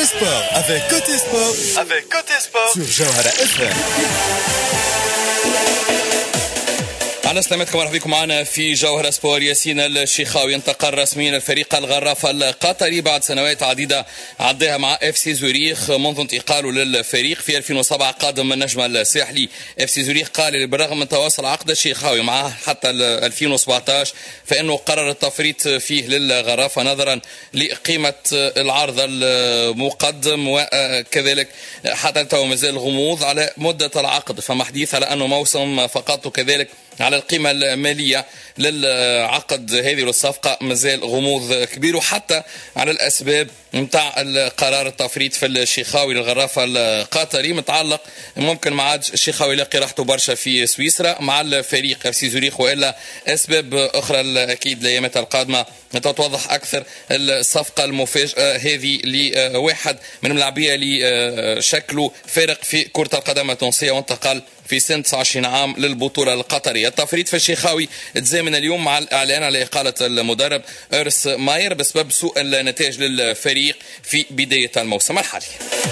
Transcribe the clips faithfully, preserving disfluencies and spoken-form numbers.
sport avec Côté Sport, avec Côté Sport sur جوهرة اف ام. على سلامتكم، مرحبا بكم معنا في جوهرة سبور. ياسين الشيخاوي انتقل رسميا الفريق الغراف القطري بعد سنوات عديدة عداها مع اف سي زوريخ منذ انتقاله للفريق في ألفين وسبعة. قادم من النجم الساحلي اف سي زوريخ قال بالرغم من تواصل عقد الشيخاوي معه حتى ألفين وسبعطاش فإنه قرر التفريط فيه للغرافة نظرا لقيمة العرض المقدم، وكذلك حتى تو مازال غموض على مدة العقد. فما حديث على أنه موسم فقط، وكذلك على القيمة المالية للعقد هذه الصفقة مازال غموض كبير، وحتى على الأسباب متاع القرار التفريط في الشيخاوي للغرافة القطري متعلق ممكن ما عادش الشيخاوي يلاقي راحته برشا في سويسرا مع الفريق اف سي زوريخ، والا اسباب اخرى اكيد الايامات القادمه تتوضح اكثر. الصفقه المفاجئه هذه لواحد من الملاعبيه اللي شكله فارق في كرة القدم التونسية وانتقل في سن تسعة وعشرين عام للبطولة القطرية. التفريط في الشيخاوي تزامن اليوم مع الإعلان على إقالة المدرب إرس ماير بسبب سوء النتائج للفريق في بداية الموسم الحالي.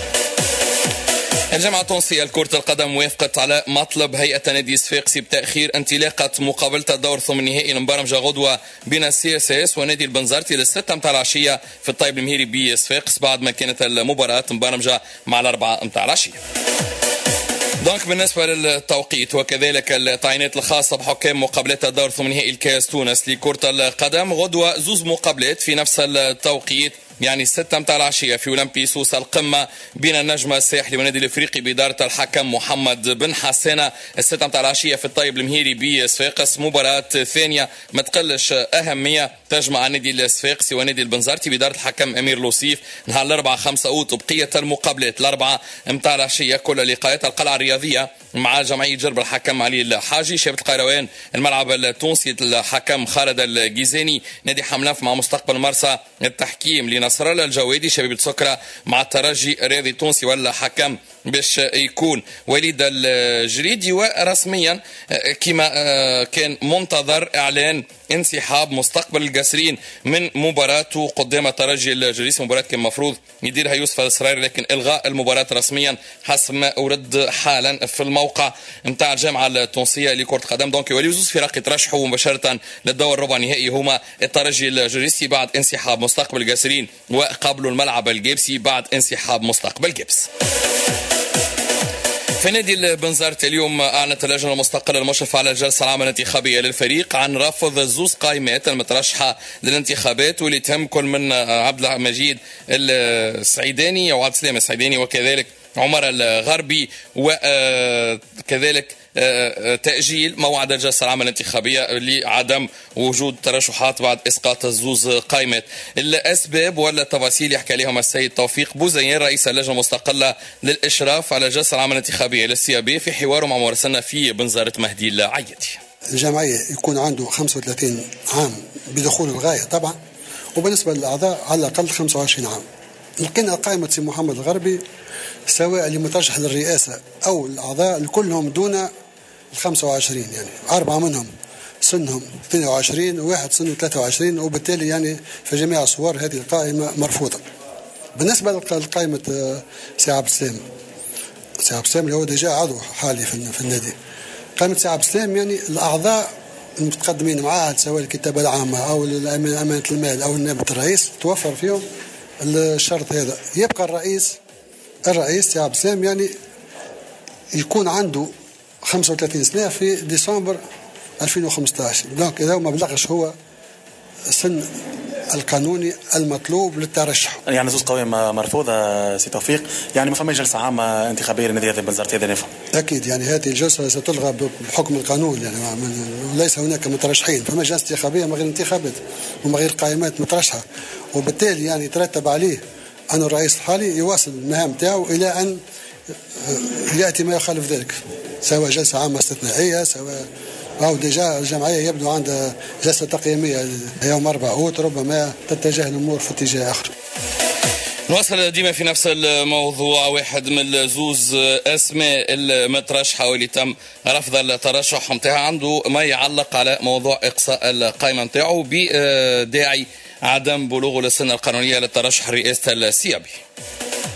الجامعة التونسية لكرة القدم وافقت على مطلب هيئة نادي صفاقسي بتأخير انطلاقة مقابلة الدور ثمن النهائي المبرمجة غدوة بين السي اس اس ونادي البنزرتي للستة متاع العشية في الطيب المهيري بصفاقس، بعد ما كانت المباراة مبرمجة مع الأربعة متاع العشية. دونك بالنسبة للتوقيت وكذلك التعيينات الخاصة بحكام مقابلات الدور ثمن نهائي الكاس تونس لكرة القدم، غدوة زوز مقابلات في نفس التوقيت، يعني الستة متاع العشية في أولمبي سوسة القمة بين النجم الساحلي والنادي الافريقي بإدارة الحكم محمد بن حسانة. الستة متاع العشية في الطيب المهيري بصفاقس، مباراة ثانية ما تقلش أهمية تجمع النادي الصفاقسي ونادي البنزرتي بإدارة الحكم أمير لوصيف نهار الأربعاء خمسة أوت. بقية المقابلات الأربعة متاع العشية كل لقاءات القلعة الرياضية مع جمعية جرب الحكم علي الحاجي، شبة القيروان الملعب التونسي الحكم خالد الجيزاني، نادي حملاف مع مستقبل مرسى التحكيم لنصر الله الجوادي، شبيبة سكرة مع الترجي الرياضي التونسي ولا حكم باش يكون وليد الجريدي. ورسميا كما كان منتظر اعلان انسحاب مستقبل القاسرين من مباراته قدام الترجي الجريسي، مباراة كان مفروض يديرها يوسف الاسراري لكن الغاء المباراة رسميا حسب ما اورد حالا في الموقع نتاع الجامعة التونسية لكرة القدم. دونك يوليو زوز فرق يترشحوا مباشرة للدور الربع النهائي هما الترجي الجريسي بعد انسحاب مستقبل القاسرين، وقابلوا الملعب الجيبسي بعد انسحاب مستقبل جيبس. في نادي البنزرت اليوم أعلنت اللجنة المستقلة المشرفة على الجلسة العامة الانتخابية للفريق عن رفض زوز قائمات المترشحة للانتخابات، واللي تهم كل من عبد المجيد السعيداني أو عبد السلام السعيداني وكذلك عمر الغربي، وكذلك تأجيل موعد الجلسة العامة الانتخابية لعدم وجود ترشحات بعد إسقاط الزوز قائمات. الأسباب ولا التفاصيل يحكي لهم السيد توفيق بوزين رئيس اللجنة المستقلة للإشراف على الجلسة العامة الانتخابية للسيابي في حواره مع مراسلنا في بنزرت مهدي العيدي. الجمعية يكون عنده خمسة وثلاثين عام بدخول الغاية طبعا، وبالنسبة للأعضاء على الأقل خمسة وعشرين عام. لقينا قائمة سي محمد الغربي سواء اللي مترشح للرئاسة أو الأعضاء الكلهم دون الخمسة وعشرين، يعني أربعة منهم سنهم اثنين وعشرين وواحد سنه ثلاثة وعشرين، وبالتالي يعني في جميع الصور هذه القائمة مرفوضة. بالنسبة لقائمة سي عبد السلام، سي عبد السلام اللي هو ديجا عضو حالي في النادي، قائمة سي عبد السلام يعني الأعضاء المتقدمين معاه سواء الكتابة العامة أو أمانة المال أو نائب الرئيس توفر فيهم الشرط هذا. يبقى الرئيس الرئيس سي عبد السلام يعني يكون عنده خمسة وثلاثين سنة في ديسمبر ألفين وخمسة عشر، دونك إذا ما بلغش هو السن القانوني المطلوب للترشح. يعني زوج قوائم مرفوضة سي توفيق، يعني ما فما جلسة عامة انتخابية لنادي هذا البنزرتي هذا نفهم. أكيد يعني هذه الجلسة ستلغى بحكم القانون، يعني ليس هناك مترشحين، فما جلسة انتخابية من غير انتخابات ومن غير قائمات مترشحة، وبالتالي يعني يترتب عليه أن الرئيس الحالي يواصل المهام تاعه إلى أن يأتي ما يخالف ذلك، سواء جلسة عامة استثنائية سواء أو ديجا الجمعية يبدو عندها جلسة تقييمية يوم أربعة أوت، ربما تتجه الأمور في اتجاه آخر. نواصل ديما في نفس الموضوع. واحد من زوز اسماء المترشحه واللي تم رفض الترشح نتاعها عنده ما يعلق على موضوع اقصاء القائمه نتاعو بداعي عدم بلوغه للسن القانونيه للترشح رئاسه السيابي.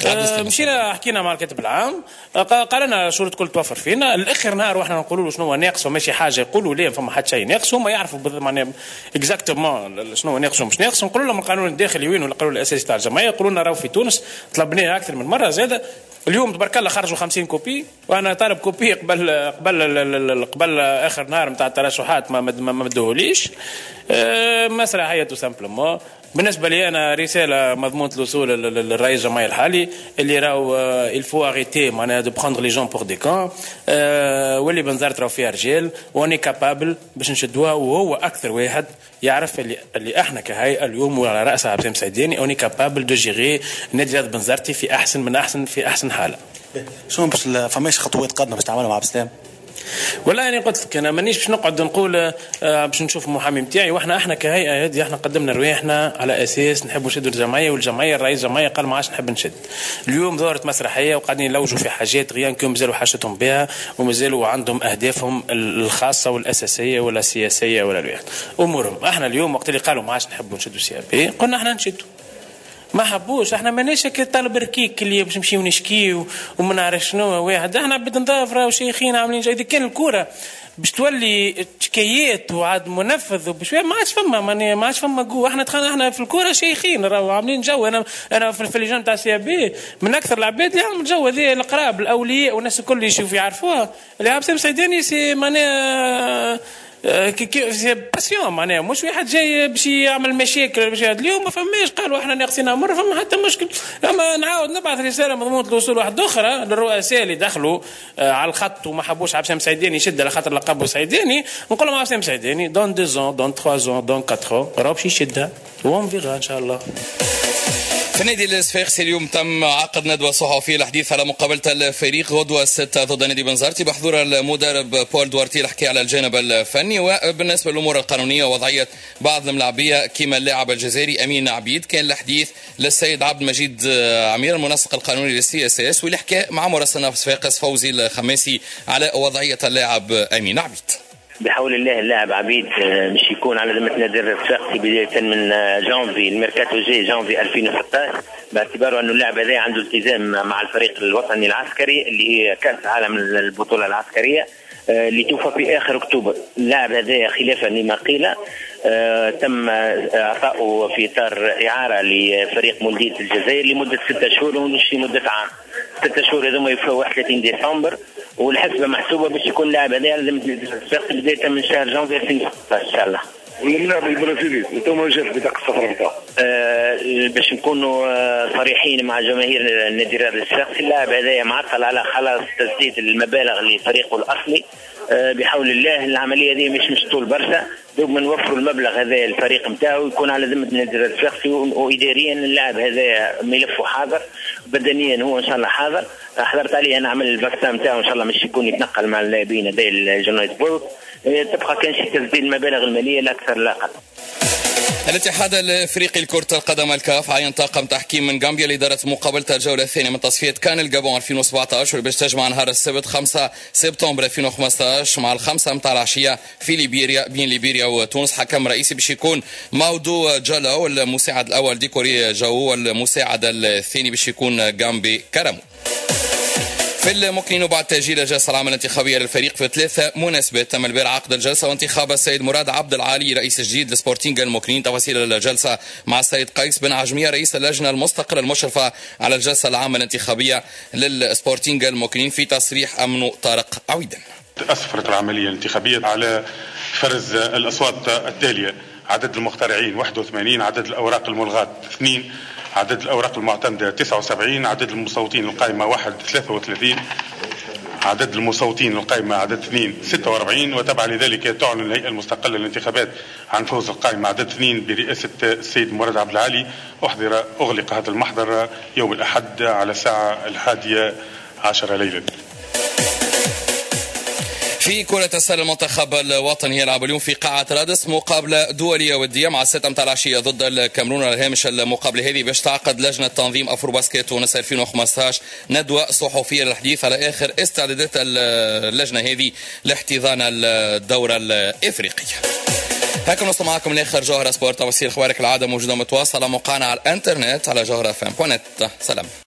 آه مشينا حكينا مع الكاتب العام، قال لنا شروط كل توفر فينا. الاخر نهار واحنا نقولوا له شنو هو ناقص وماشي حاجه، يقولوا ليه فما حتى شيء ناقص، هما يعرفوا معناها اكزاكتومون شنو هو ناقص ومش ناقص. نقولوا لهم القانون الداخلي وين ولا القانون الاساسي تاع الجمعيه، يقولوا لنا راهو في تونس، طلبناه اكثر من مره زاده. اليوم تبارك الله خرجوا خمسين كوبي، وانا طالب كوبي قبل قبل قبل اخر نهار نتاع الترشحات ما ما مدوهوليش. أه مسرح هي تو سامبلومون. بالنسبه لي انا رساله مضمونه الوصول للرئيس الجمعيه الحالي اللي راهو الفو اريتي معناها دو بروندر لي جون بور دي كان، واللي بنزرت راهو فيها رجال واني كابابل باش نشدوها، وهو اكثر واحد يعرف اللي اللي احنا كهيئه اليوم وعلى راسها عبد السلام سيداني اوني كابابل دو جيري نادي رياض بنزرتي في احسن من احسن في احسن حاله. شنو باش فماش خطوات قادمه باش تعملوا مع عبد السلام؟ والله انا قلت لك انا مانيش باش نقعد نقول آه باش نشوف المحامي نتاعي، واحنا احنا كهيئه هذه احنا قدمنا رواحنا على اساس نحبوا نشدوا الجمعيه، والجمعيه الرئيس الجمعيه قال ما عادش نحب نشد. اليوم ظهرت مسرحيه وقاعدين يلوجوا في حاجات غيان كيما مازالوا حاجتهم بها ومازالوا عندهم اهدافهم الخاصه والاساسيه ولا السياسيه ولا الواحد امورهم. احنا اليوم وقت اللي قالوا ما عادش نحبوا نشدوا سي بي قلنا احنا نشدوا، ما حبوش. احنا ماناش طالب ركيك اللي باش نمشيو نشكيو وما نعرف شنو واحد، احنا عبد نضاف راهو شيخين عاملين جاي. كان الكوره باش تولي شكايات وعاد منفذ وبشويه ما عادش فما ما عادش فما جو. احنا دخلنا احنا في الكوره شيخين راهو عاملين جو. انا انا في اللجان تاع سي بي من اكثر العباد اللي عملوا الجو هذه، القراب الاولياء والناس الكل يشوفوا يعرفوها اللي عبد السلام سيداني سي معناها سي باسيون معناها مش واحد جاي باش يعمل مشاكل باش اليوم ما فماش قالوا احنا ناقصين مره فما حتى مشكل. اما نعاود نبعث رساله مضمونه الوصول واحده اخرى للرؤساء اللي دخلوا على الخط وما حبوش عبد السلام سيداني يشد على خاطر لقبه سيداني، نقول لهم عبد السلام سيداني دون دو زون دون ثلاثة زون دون أربعة راهو باش يشدها وون فيغا ان شاء الله. في نادي الصفاقسي اليوم تم عقد ندوة صحفية للحديث على مقابلة الفريق غدوة ستة ضد نادي بنزرتي بحضور المدرب بول دوارتي الحكي على الجانب الفني، وبالنسبة للأمور القانونية ووضعية بعض الملاعبية كما اللاعب الجزائري أمين عبيد كان الحديث للسيد عبد المجيد عمير المنسق القانوني للسي اس اس، واللي حكى مع مراسلنا في صفاقس فوزي الخماسي على وضعية اللاعب أمين عبيد. بحول الله اللاعب عبيد مش يكون على ذمة نادي الصفاقسي بداية من جانفي الميركاتو جي جانفي ألفين وستة عشر، باعتباره أنه اللاعب هذا عنده التزام مع الفريق الوطني العسكري اللي هي كأس العالم البطولة العسكرية اللي توفى في آخر أكتوبر. اللاعب هذا خلافا لما قيل آه تم اعطائه في اطار اعاره لفريق مولوديه الجزائر لمده ستة شهور ومش لمده عام. ستة شهور هذوما يوفوا واحد وثلاثين ديسمبر، والحسبه محسوبه باش يكون اللاعب هذا لازم بدايه من شهر جانفي ألفين وستة عشر ان شاء الله. واللاعب البرازيلي انتم جات بطاقه السفر نتاعو آه باش نكونوا آه صريحين مع جماهير النادي الرياضي الصفاقسي، اللاعب هذا معطل على خلاص تسديد المبالغ لفريقه الاصلي. آه بحول الله العمليه هذه مش مش طول برشا، دوب نوفروا المبلغ هذا الفريق نتاعو يكون على ذمه النادي الرياضي الصفاقسي، واداريا اللاعب هذا ملفه حاضر، بدنيا هو ان شاء الله حاضر. حضرت عليه انا عمل الفاكسان نتاعو ان شاء الله مش يكون يتنقل مع اللاعبين هذا الجنايد بورد. تبقى كان شي تسديد المبالغ الماليه لا اكثر لا اقل. الاتحاد الافريقي لكرة القدم الكاف عين طاقم تحكيم من غامبيا لإدارة مقابلة الجولة الثانية من تصفية كان الجابون ألفين وسبعة عشر باش تجمع نهار السبت خمسة سبتمبر ألفين وخمسة عشر مع الخمسة متاع العشية في ليبيريا بين ليبيريا وتونس. حكم رئيسي باش يكون ماودو جالاو، المساعد الأول ديكوري جاو، والمساعد الثاني باش يكون غامبي كرامو. في المكنين وبعد تأجيل الجلسة العامة الانتخابية للفريق في ثلاثة مناسبات تم البارح عقد الجلسة وانتخاب السيد مراد عبد العالي رئيس جديد لسبورتينغ المكنين. تفاصيل الجلسة مع السيد قيس بن عجمية رئيس اللجنة المستقلة المشرفة على الجلسة العامة الانتخابية للسبورتينغ المكنين في تصريح أمن طارق عويدا. أسفرت العملية الانتخابية على فرز الأصوات التالية: عدد المخترعين واحد وثمانين، عدد الأوراق الملغاة اثنين، عدد الأوراق المعتمدة تسعة وسبعين، عدد المصوتين القائمة واحد ثلاثة وثلاثين، عدد المصوتين القائمة عدد اثنين ستة وأربعين. وتبع لذلك تعلن الهيئة المستقلة للانتخابات عن فوز القائمة عدد اثنين برئاسة السيد مراد عبد العالي. أحضر أغلق هذا المحضر يوم الأحد على الساعة الحادية عشر ليلا. في كرة السلة المنتخب الوطني يلعب اليوم في قاعة رادس مقابلة دولية ودية مع الستة متاع العشية ضد الكاميرون. على هامش المقابلة هذه باش تعقد لجنة تنظيم أفرو باسكيت تونس ألفين وخمسة عشر ندوة صحفية للحديث على آخر استعدادات اللجنة هذه لاحتضان الدورة الإفريقية. هكذا نوصل معكم لآخر جوهرة سبورت. تفاصيل أخبارك العادة موجودة متواصلة موقعنا على الانترنت على جوهرة فام دوت نت. سلام.